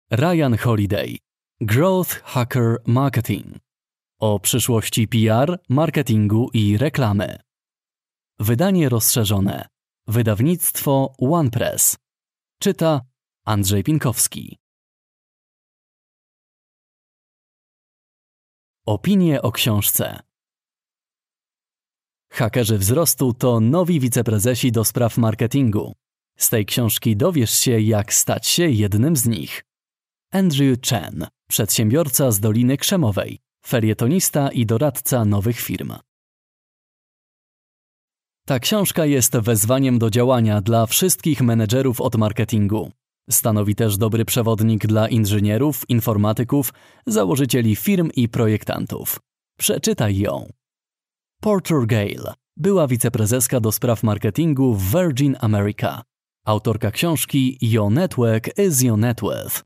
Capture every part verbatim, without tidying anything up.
Ryan Holiday. Growth Hacker Marketing. O przyszłości P R, marketingu i reklamy. Wydanie rozszerzone. Wydawnictwo OnePress. Czyta Andrzej Pinkowski. Opinie o książce. Hakerzy wzrostu to nowi wiceprezesi do spraw marketingu. Z tej książki dowiesz się, jak stać się jednym z nich. Andrew Chen, przedsiębiorca z Doliny Krzemowej, felietonista i doradca nowych firm. Ta książka jest wezwaniem do działania dla wszystkich menedżerów od marketingu. Stanowi też dobry przewodnik dla inżynierów, informatyków, założycieli firm i projektantów. Przeczytaj ją. Porter Gale, była wiceprezeska do spraw marketingu w Virgin America. Autorka książki Your Network is Your Net Worth.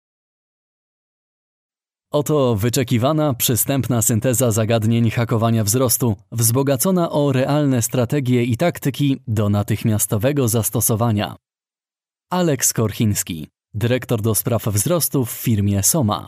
Oto wyczekiwana, przystępna synteza zagadnień hakowania wzrostu, wzbogacona o realne strategie i taktyki do natychmiastowego zastosowania. Alex Korchiński, dyrektor do spraw wzrostu w firmie Soma.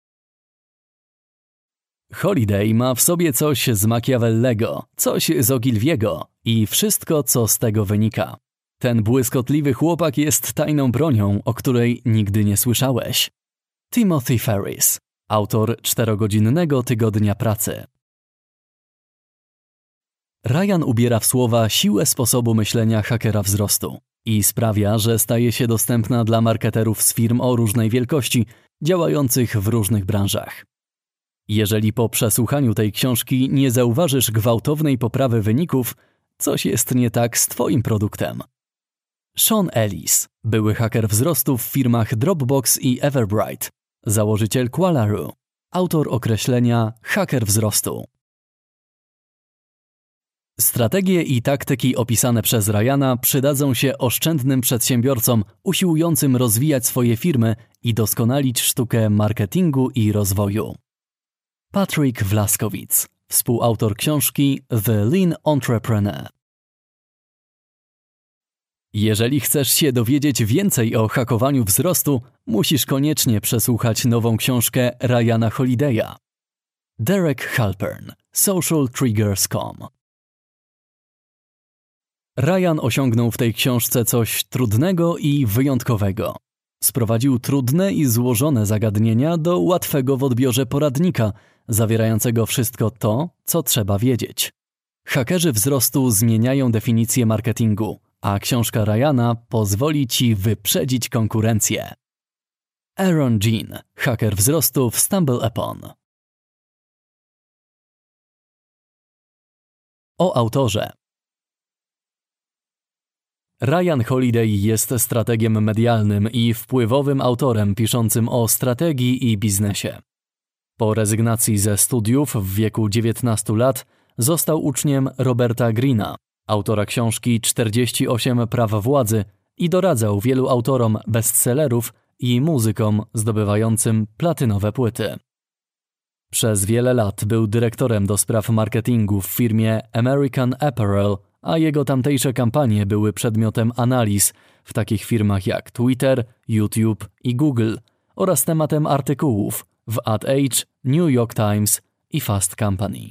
Holiday ma w sobie coś z Machiavellego, coś z Ogilviego i wszystko, co z tego wynika. Ten błyskotliwy chłopak jest tajną bronią, o której nigdy nie słyszałeś. Timothy Ferris, autor czterogodzinnego tygodnia pracy. Ryan ubiera w słowa siłę sposobu myślenia hakera wzrostu i sprawia, że staje się dostępna dla marketerów z firm o różnej wielkości, działających w różnych branżach. Jeżeli po przesłuchaniu tej książki nie zauważysz gwałtownej poprawy wyników, coś jest nie tak z Twoim produktem. Sean Ellis, były haker wzrostu w firmach Dropbox i Everbright, założyciel Qualaru, autor określenia haker wzrostu. Strategie i taktyki opisane przez Ryana przydadzą się oszczędnym przedsiębiorcom usiłującym rozwijać swoje firmy i doskonalić sztukę marketingu i rozwoju. Patrick Wlaskowicz, współautor książki The Lean Entrepreneur. Jeżeli chcesz się dowiedzieć więcej o hakowaniu wzrostu, musisz koniecznie przesłuchać nową książkę Ryana Holidaya. Derek Halpern, Social Triggers kropka com. Ryan osiągnął w tej książce coś trudnego i wyjątkowego. Sprowadził trudne i złożone zagadnienia do łatwego w odbiorze poradnika, zawierającego wszystko to, co trzeba wiedzieć. Hakerzy wzrostu zmieniają definicję marketingu, a książka Ryana pozwoli Ci wyprzedzić konkurencję. Aaron Jean, haker wzrostu w StumbleUpon. O autorze. Ryan Holiday jest strategiem medialnym i wpływowym autorem piszącym o strategii i biznesie. Po rezygnacji ze studiów w wieku dziewiętnastu lat został uczniem Roberta Greena, autora książki czterdzieści osiem praw władzy, i doradzał wielu autorom bestsellerów i muzykom zdobywającym platynowe płyty. Przez wiele lat był dyrektorem do spraw marketingu w firmie American Apparel, a jego tamtejsze kampanie były przedmiotem analiz w takich firmach jak Twitter, YouTube i Google oraz tematem artykułów w Ad Age, New York Times i Fast Company.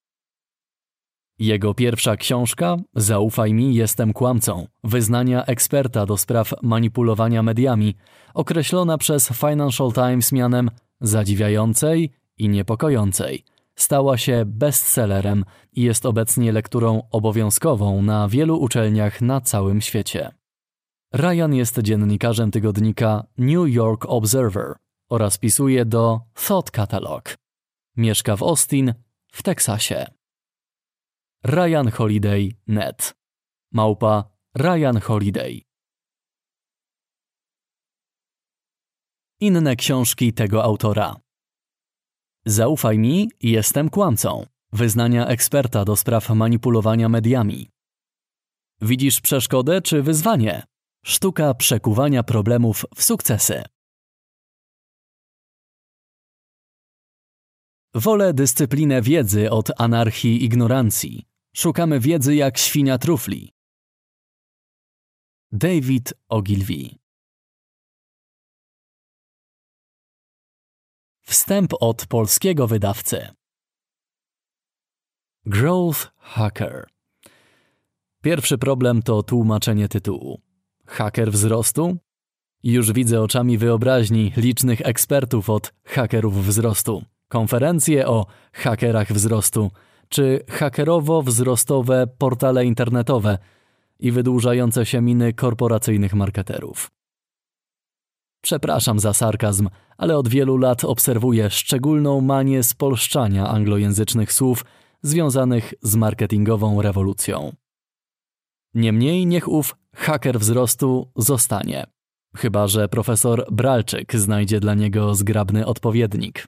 Jego pierwsza książka, Zaufaj mi, jestem kłamcą, wyznania eksperta do spraw manipulowania mediami, określona przez Financial Times mianem zadziwiającej i niepokojącej, stała się bestsellerem i jest obecnie lekturą obowiązkową na wielu uczelniach na całym świecie. Ryan jest dziennikarzem tygodnika New York Observer oraz pisuje do Thought Catalog. Mieszka w Austin, w Teksasie. Ryan Holiday kropka net. Małpa Ryan Holiday. Inne książki tego autora. Zaufaj mi, jestem kłamcą. Wyznania eksperta do spraw manipulowania mediami. Widzisz przeszkodę czy wyzwanie? Sztuka przekuwania problemów w sukcesy. Wolę dyscyplinę wiedzy od anarchii ignorancji. Szukamy wiedzy jak świnia trufli. David Ogilvy. Wstęp od polskiego wydawcy. Growth Hacker. Pierwszy problem to tłumaczenie tytułu. Haker wzrostu? Już widzę oczami wyobraźni licznych ekspertów od hakerów wzrostu, konferencje o hakerach wzrostu, czy hakerowo-wzrostowe portale internetowe i wydłużające się miny korporacyjnych marketerów. Przepraszam za sarkazm, ale od wielu lat obserwuję szczególną manię spolszczania anglojęzycznych słów związanych z marketingową rewolucją. Niemniej niech ów haker wzrostu zostanie, chyba że profesor Bralczyk znajdzie dla niego zgrabny odpowiednik.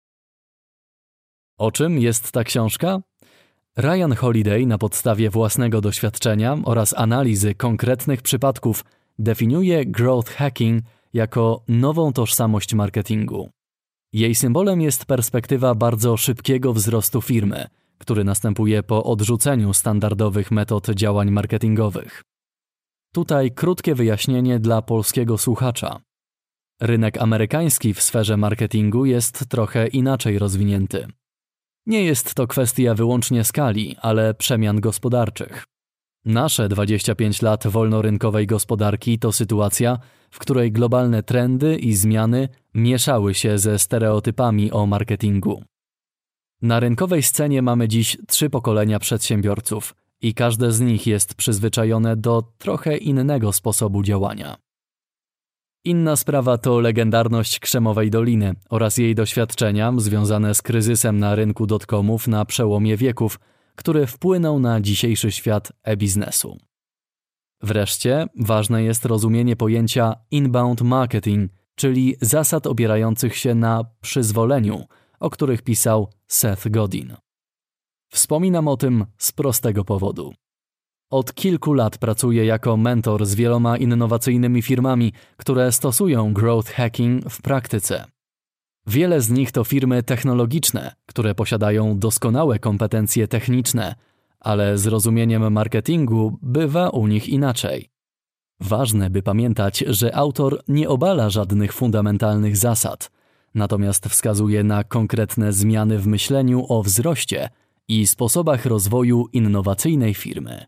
O czym jest ta książka? Ryan Holiday na podstawie własnego doświadczenia oraz analizy konkretnych przypadków definiuje growth hacking jako nową tożsamość marketingu. Jej symbolem jest perspektywa bardzo szybkiego wzrostu firmy, który następuje po odrzuceniu standardowych metod działań marketingowych. Tutaj krótkie wyjaśnienie dla polskiego słuchacza. Rynek amerykański w sferze marketingu jest trochę inaczej rozwinięty. Nie jest to kwestia wyłącznie skali, ale przemian gospodarczych. Nasze dwadzieścia pięć lat wolnorynkowej gospodarki to sytuacja, w której globalne trendy i zmiany mieszały się ze stereotypami o marketingu. Na rynkowej scenie mamy dziś trzy pokolenia przedsiębiorców i każde z nich jest przyzwyczajone do trochę innego sposobu działania. Inna sprawa to legendarność Krzemowej Doliny oraz jej doświadczenia związane z kryzysem na rynku dotcomów na przełomie wieków, który wpłynął na dzisiejszy świat e-biznesu. Wreszcie ważne jest rozumienie pojęcia inbound marketing, czyli zasad opierających się na przyzwoleniu, o których pisał Seth Godin. Wspominam o tym z prostego powodu. Od kilku lat pracuję jako mentor z wieloma innowacyjnymi firmami, które stosują growth hacking w praktyce. Wiele z nich to firmy technologiczne, które posiadają doskonałe kompetencje techniczne, ale z rozumieniem marketingu bywa u nich inaczej. Ważne, by pamiętać, że autor nie obala żadnych fundamentalnych zasad, natomiast wskazuje na konkretne zmiany w myśleniu o wzroście i sposobach rozwoju innowacyjnej firmy.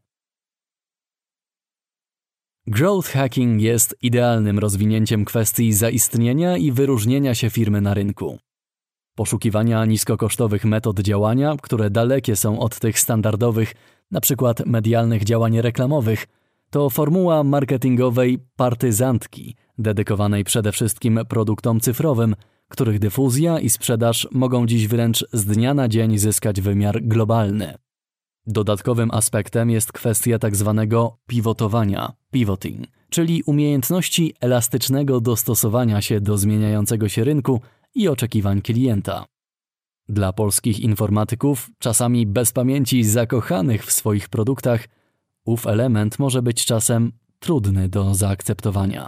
Growth hacking jest idealnym rozwinięciem kwestii zaistnienia i wyróżnienia się firmy na rynku. Poszukiwania niskokosztowych metod działania, które dalekie są od tych standardowych, np. medialnych działań reklamowych, to formuła marketingowej partyzantki, dedykowanej przede wszystkim produktom cyfrowym, których dyfuzja i sprzedaż mogą dziś wręcz z dnia na dzień zyskać wymiar globalny. Dodatkowym aspektem jest kwestia tzw. pivotowania, pivoting, czyli umiejętności elastycznego dostosowania się do zmieniającego się rynku i oczekiwań klienta. Dla polskich informatyków, czasami bez pamięci zakochanych w swoich produktach, ów element może być czasem trudny do zaakceptowania.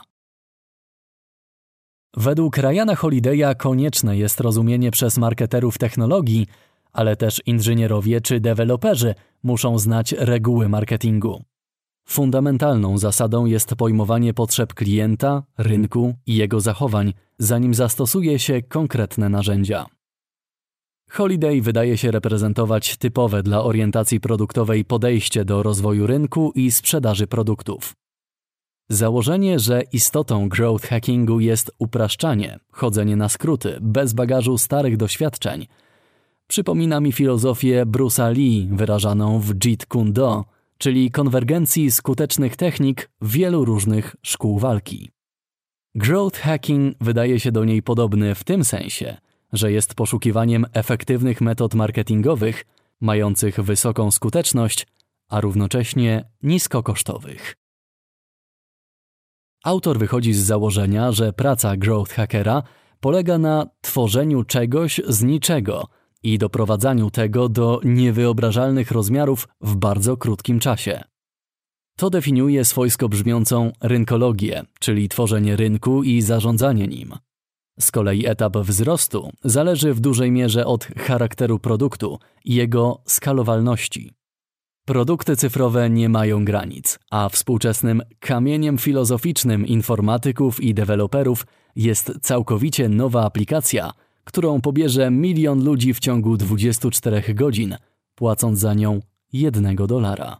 Według Ryana Holidaya konieczne jest rozumienie przez marketerów technologii, ale też inżynierowie czy deweloperzy muszą znać reguły marketingu. Fundamentalną zasadą jest pojmowanie potrzeb klienta, rynku i jego zachowań, zanim zastosuje się konkretne narzędzia. Holiday wydaje się reprezentować typowe dla orientacji produktowej podejście do rozwoju rynku i sprzedaży produktów. Założenie, że istotą growth hackingu jest upraszczanie, chodzenie na skróty, bez bagażu starych doświadczeń, przypomina mi filozofię Bruce'a Lee wyrażaną w Jeet Kune Do, czyli konwergencji skutecznych technik wielu różnych szkół walki. Growth hacking wydaje się do niej podobny w tym sensie, że jest poszukiwaniem efektywnych metod marketingowych, mających wysoką skuteczność, a równocześnie niskokosztowych. Autor wychodzi z założenia, że praca growth hackera polega na tworzeniu czegoś z niczego i doprowadzaniu tego do niewyobrażalnych rozmiarów w bardzo krótkim czasie. To definiuje swojsko brzmiącą rynkologię, czyli tworzenie rynku i zarządzanie nim. Z kolei etap wzrostu zależy w dużej mierze od charakteru produktu i jego skalowalności. Produkty cyfrowe nie mają granic, a współczesnym kamieniem filozoficznym informatyków i deweloperów jest całkowicie nowa aplikacja, którą pobierze milion ludzi w ciągu dwudziestu czterech godzin, płacąc za nią jednego dolara.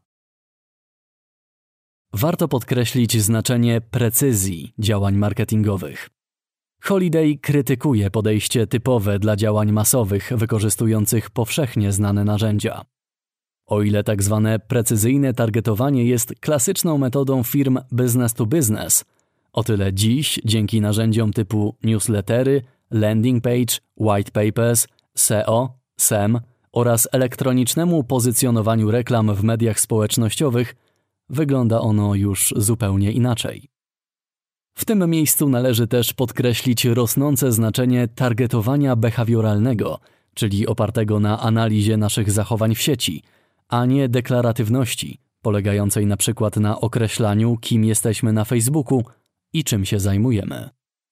Warto podkreślić znaczenie precyzji działań marketingowych. Holiday krytykuje podejście typowe dla działań masowych wykorzystujących powszechnie znane narzędzia. O ile tak zwane precyzyjne targetowanie jest klasyczną metodą firm business to business, o tyle dziś dzięki narzędziom typu newslettery, landing page, white papers, S E O, S E M oraz elektronicznemu pozycjonowaniu reklam w mediach społecznościowych wygląda ono już zupełnie inaczej. W tym miejscu należy też podkreślić rosnące znaczenie targetowania behawioralnego, czyli opartego na analizie naszych zachowań w sieci, a nie deklaratywności, polegającej na przykład na określaniu, kim jesteśmy na Facebooku i czym się zajmujemy.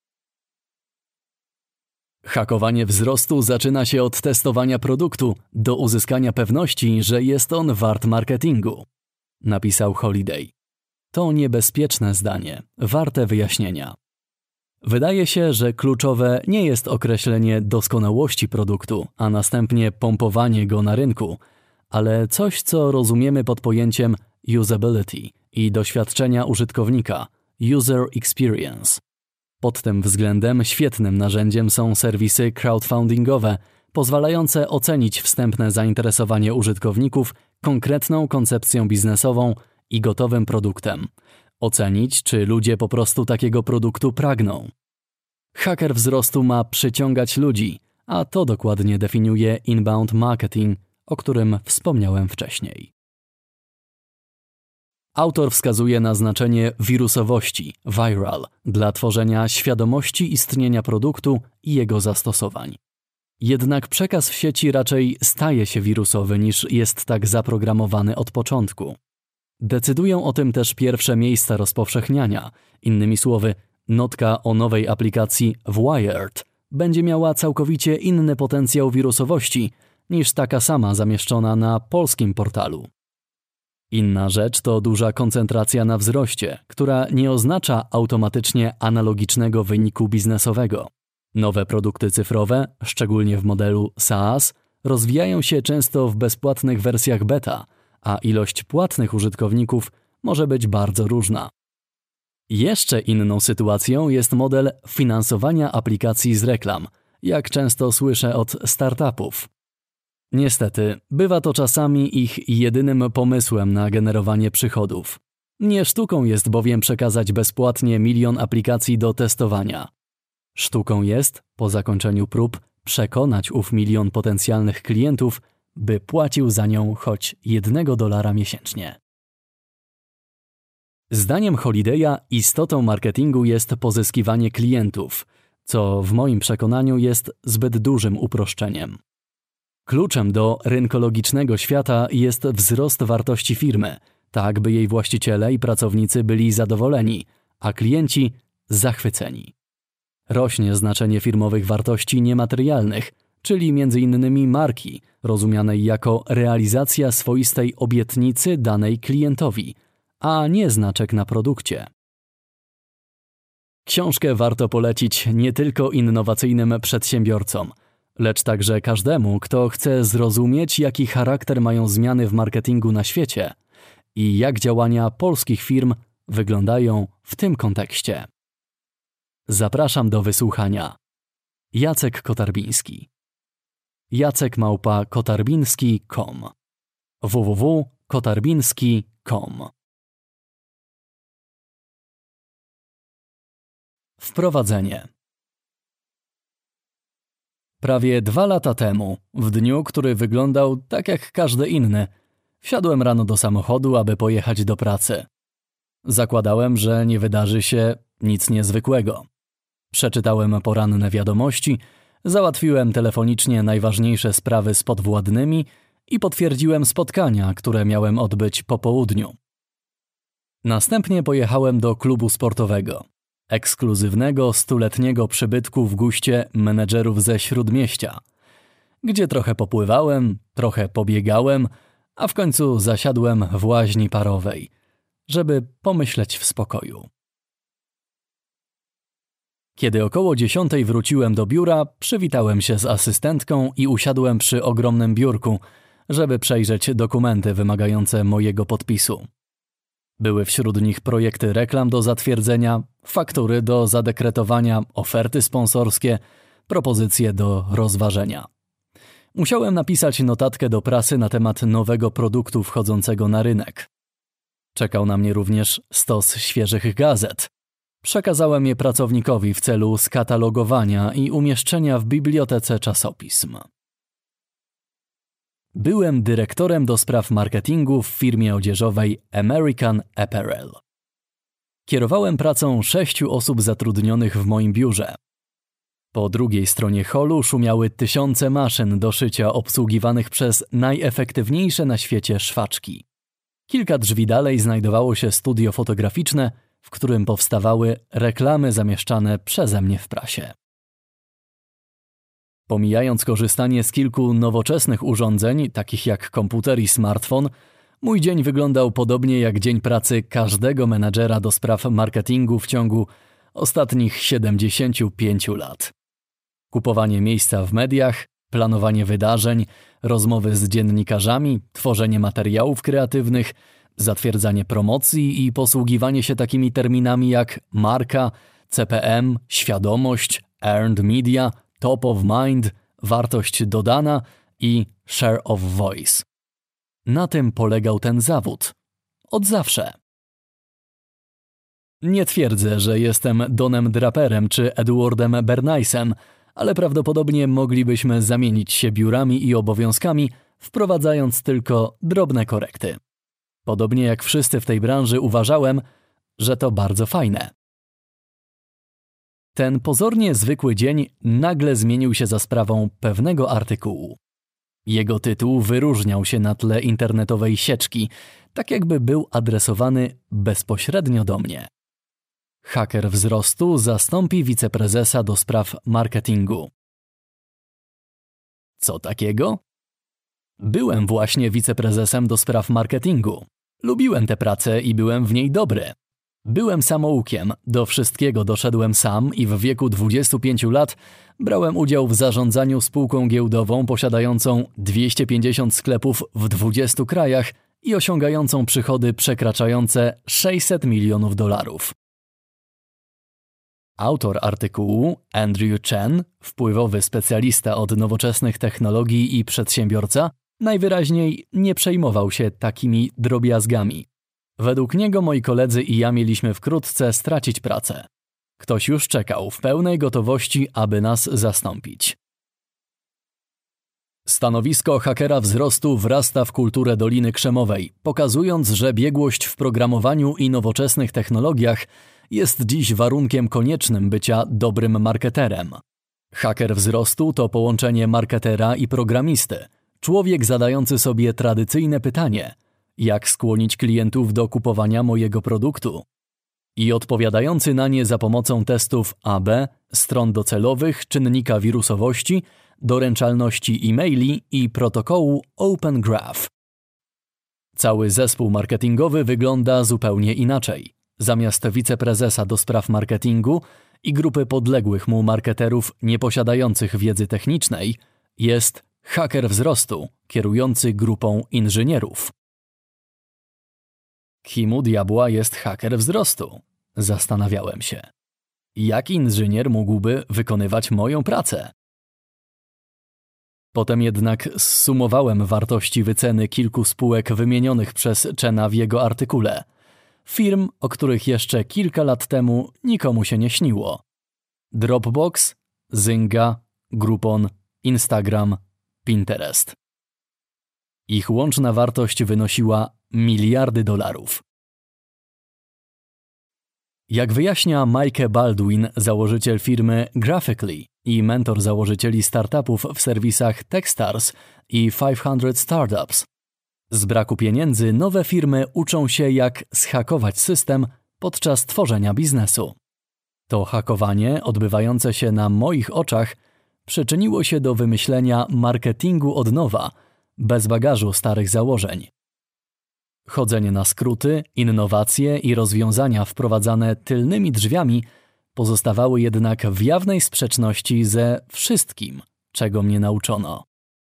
Hakowanie wzrostu zaczyna się od testowania produktu do uzyskania pewności, że jest on wart marketingu, napisał Holiday. To niebezpieczne zdanie, warte wyjaśnienia. Wydaje się, że kluczowe nie jest określenie doskonałości produktu, a następnie pompowanie go na rynku, ale coś, co rozumiemy pod pojęciem usability i doświadczenia użytkownika, user experience. Pod tym względem świetnym narzędziem są serwisy crowdfundingowe, pozwalające ocenić wstępne zainteresowanie użytkowników konkretną koncepcją biznesową i gotowym produktem. Ocenić, czy ludzie po prostu takiego produktu pragną. Haker wzrostu ma przyciągać ludzi, a to dokładnie definiuje inbound marketing, o którym wspomniałem wcześniej. Autor wskazuje na znaczenie wirusowości, viral, dla tworzenia świadomości istnienia produktu i jego zastosowań. Jednak przekaz w sieci raczej staje się wirusowy niż jest tak zaprogramowany od początku. Decydują o tym też pierwsze miejsca rozpowszechniania. Innymi słowy, notka o nowej aplikacji w Wired będzie miała całkowicie inny potencjał wirusowości niż taka sama zamieszczona na polskim portalu. Inna rzecz to duża koncentracja na wzroście, która nie oznacza automatycznie analogicznego wyniku biznesowego. Nowe produkty cyfrowe, szczególnie w modelu SaaS, rozwijają się często w bezpłatnych wersjach beta, a ilość płatnych użytkowników może być bardzo różna. Jeszcze inną sytuacją jest model finansowania aplikacji z reklam, jak często słyszę od startupów. Niestety, bywa to czasami ich jedynym pomysłem na generowanie przychodów. Nie sztuką jest bowiem przekazać bezpłatnie milion aplikacji do testowania. Sztuką jest, po zakończeniu prób, przekonać ów milion potencjalnych klientów, by płacił za nią choć jednego dolara miesięcznie. Zdaniem Holidaya istotą marketingu jest pozyskiwanie klientów, co w moim przekonaniu jest zbyt dużym uproszczeniem. Kluczem do rynkologicznego świata jest wzrost wartości firmy, tak by jej właściciele i pracownicy byli zadowoleni, a klienci zachwyceni. Rośnie znaczenie firmowych wartości niematerialnych, czyli między innymi marki, rozumianej jako realizacja swoistej obietnicy danej klientowi, a nie znaczek na produkcie. Książkę warto polecić nie tylko innowacyjnym przedsiębiorcom, lecz także każdemu, kto chce zrozumieć, jaki charakter mają zmiany w marketingu na świecie i jak działania polskich firm wyglądają w tym kontekście. Zapraszam do wysłuchania. Jacek Kotarbiński. Jacek małpa kotarbiński kropka com w w w kropka kotarbiński kropka com. Wprowadzenie. Prawie dwa lata temu, w dniu, który wyglądał tak jak każdy inny, wsiadłem rano do samochodu, aby pojechać do pracy. Zakładałem, że nie wydarzy się nic niezwykłego. Przeczytałem poranne wiadomości, załatwiłem telefonicznie najważniejsze sprawy z podwładnymi i potwierdziłem spotkania, które miałem odbyć po południu. Następnie pojechałem do klubu sportowego, ekskluzywnego stuletniego przybytku w guście menedżerów ze Śródmieścia, gdzie trochę popływałem, trochę pobiegałem, a w końcu zasiadłem w łaźni parowej, żeby pomyśleć w spokoju. Kiedy około dziesiątej wróciłem do biura, przywitałem się z asystentką i usiadłem przy ogromnym biurku, żeby przejrzeć dokumenty wymagające mojego podpisu. Były wśród nich projekty reklam do zatwierdzenia, faktury do zadekretowania, oferty sponsorskie, propozycje do rozważenia. Musiałem napisać notatkę do prasy na temat nowego produktu wchodzącego na rynek. Czekał na mnie również stos świeżych gazet. Przekazałem je pracownikowi w celu skatalogowania i umieszczenia w bibliotece czasopism. Byłem dyrektorem do spraw marketingu w firmie odzieżowej American Apparel. Kierowałem pracą sześciu osób zatrudnionych w moim biurze. Po drugiej stronie holu szumiały tysiące maszyn do szycia obsługiwanych przez najefektywniejsze na świecie szwaczki. Kilka drzwi dalej znajdowało się studio fotograficzne, w którym powstawały reklamy zamieszczane przeze mnie w prasie. Pomijając korzystanie z kilku nowoczesnych urządzeń, takich jak komputer i smartfon, mój dzień wyglądał podobnie jak dzień pracy każdego menadżera do spraw marketingu w ciągu ostatnich siedemdziesięciu pięciu lat. Kupowanie miejsca w mediach, planowanie wydarzeń, rozmowy z dziennikarzami, tworzenie materiałów kreatywnych, zatwierdzanie promocji i posługiwanie się takimi terminami jak marka, C P M, świadomość, earned media, top of mind, wartość dodana i share of voice. Na tym polegał ten zawód. Od zawsze. Nie twierdzę, że jestem Donem Draperem czy Edwardem Bernaysem, ale prawdopodobnie moglibyśmy zamienić się biurami i obowiązkami, wprowadzając tylko drobne korekty. Podobnie jak wszyscy w tej branży uważałem, że to bardzo fajne. Ten pozornie zwykły dzień nagle zmienił się za sprawą pewnego artykułu. Jego tytuł wyróżniał się na tle internetowej sieczki, tak jakby był adresowany bezpośrednio do mnie. Haker wzrostu zastąpi wiceprezesa do spraw marketingu. Co takiego? Byłem właśnie wiceprezesem do spraw marketingu. Lubiłem tę pracę i byłem w niej dobry. Byłem samoukiem, do wszystkiego doszedłem sam i w wieku dwudziestu pięciu lat brałem udział w zarządzaniu spółką giełdową posiadającą dwieście pięćdziesiąt sklepów w dwudziestu krajach i osiągającą przychody przekraczające sześćset milionów dolarów. Autor artykułu, Andrew Chen, wpływowy specjalista od nowoczesnych technologii i przedsiębiorca, najwyraźniej nie przejmował się takimi drobiazgami. Według niego moi koledzy i ja mieliśmy wkrótce stracić pracę. Ktoś już czekał w pełnej gotowości, aby nas zastąpić. Stanowisko hakera wzrostu wrasta w kulturę Doliny Krzemowej, pokazując, że biegłość w programowaniu i nowoczesnych technologiach jest dziś warunkiem koniecznym bycia dobrym marketerem. Haker wzrostu to połączenie marketera i programisty, człowiek zadający sobie tradycyjne pytanie: jak skłonić klientów do kupowania mojego produktu? I odpowiadający na nie za pomocą testów A B, stron docelowych, czynnika wirusowości, doręczalności e-maili i protokołu Open Graph. Cały zespół marketingowy wygląda zupełnie inaczej. Zamiast wiceprezesa do spraw marketingu i grupy podległych mu marketerów nieposiadających wiedzy technicznej, jest haker wzrostu kierujący grupą inżynierów. Kim u diabła jest haker wzrostu? Zastanawiałem się. Jak inżynier mógłby wykonywać moją pracę? Potem jednak zsumowałem wartości wyceny kilku spółek wymienionych przez Chena w jego artykule. Firm, o których jeszcze kilka lat temu nikomu się nie śniło. Dropbox, Zynga, Groupon, Instagram, Pinterest. Ich łączna wartość wynosiła miliardy dolarów. Jak wyjaśnia Mike Baldwin, założyciel firmy Graphicly i mentor założycieli startupów w serwisach Techstars i pięćset Startups, z braku pieniędzy nowe firmy uczą się, jak zhakować system podczas tworzenia biznesu. To hakowanie, odbywające się na moich oczach, przyczyniło się do wymyślenia marketingu od nowa, bez bagażu starych założeń. Chodzenie na skróty, innowacje i rozwiązania wprowadzane tylnymi drzwiami Pozostawały jednak w jawnej sprzeczności ze wszystkim, czego mnie nauczono.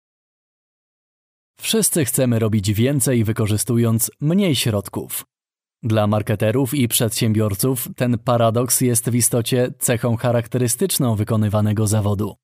Wszyscy chcemy robić więcej, wykorzystując mniej środków. Dla marketerów i przedsiębiorców ten paradoks jest w istocie cechą charakterystyczną wykonywanego zawodu.